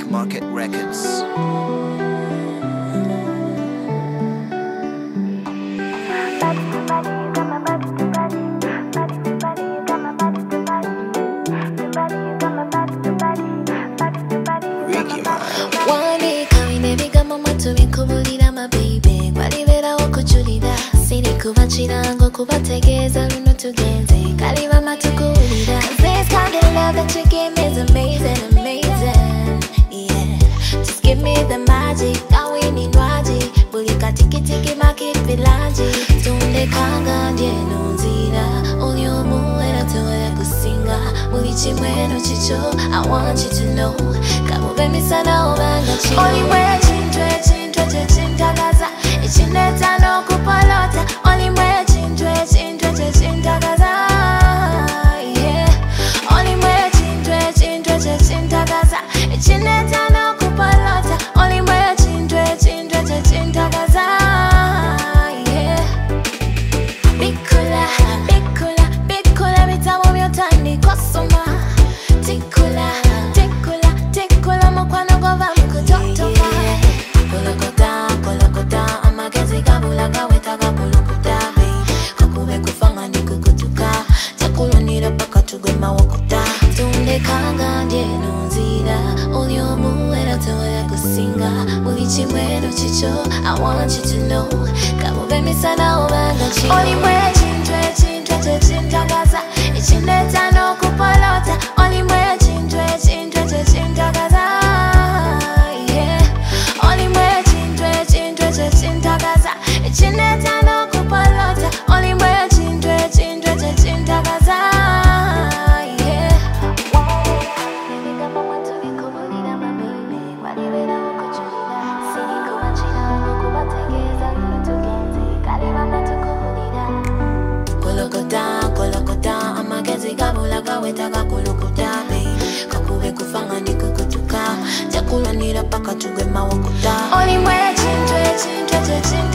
Black Market Records. Kubachirango kubategeza luno tugenze kaliba matukulira. This kind of love that you give me is amazing, amazing. Yeah, just give me the magic. Kawini nwaji buli katikitiki makipilaji. Tunde kanga ndieno nzira olyomu era tuwe kusinga buli chimweno chicho. I want you to know kabube misana obanga chi olimwe chintwe chintwe chintagaza echineta no kupalota. Olimwe chintwe chintwe chintagaza. Yeah, olimwe chintwe chintwe chintagaza echineta no kupalota. Olimwe chintwe chintwe chintagaza. Yeah, bikula bikula bikula bitabo byotandi kosoma. Tikula tikula tikula mukwano gova mukutotoma. Kolokota kolokota amagezi gabula gawetaga kulukuta. Kakube kufanga ndikukutuka chakulonira paka tugwema wakuta. Tunde kanga ndieno nzira olyomu era tuwe kusinga buli chimweno chicho. I want you to know kabube misana obanga chi olimwe chintwe chintwe chintagaza echineta no kupalota. Olimwe chintwe chintwe chintagaza. Yeah, olimwe chintwe chintwe chintagaza echineta no kupalota. Olimwe chintwe chintwe chintagaza. Yeah, kolokota kolokota amagezi gabula gawetaga kulukuta. Kakube kufanga ndikukutuka chakulonira paka tugwema wakuta. Olimwe chintwe chintwe chintagaza